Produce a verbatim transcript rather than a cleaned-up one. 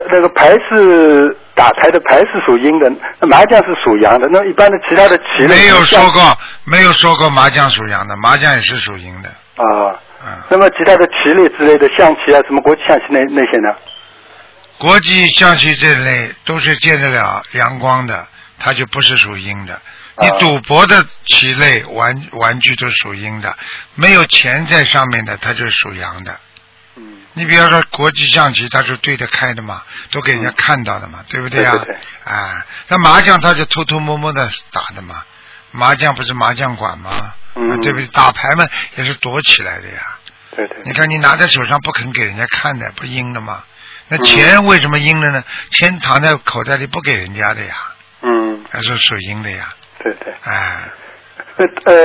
那个牌是打牌的牌是属阴的，那麻将是属阳的。那一般的其他的棋类没有说过，没有说过麻将属阳的，麻将也是属阴的。 啊。 嗯。 那么其他的棋类之类的象棋啊，什么国际象棋那那些呢？ 国际象棋这类都是见得了阳光的，它就不是属阴的。你赌博的棋类玩玩具都属阴的，没有钱在上面的，它就属阳的。 嗯。 你比方说国际象棋，它是对得开的嘛，都给人家看到的嘛，嗯、对不对啊？ 对对对。 啊，那麻将它就偷偷摸摸的打的嘛，麻将不是麻将馆吗？ 嗯、 啊，对不对？打牌嘛也是躲起来的呀。 对对。 你看你拿在手上不肯给人家看的，不阴的嘛？那钱为什么阴了呢？钱藏在口袋里不给人家的呀。嗯。还是属阴的呀。 对对。 哎。 呃呃。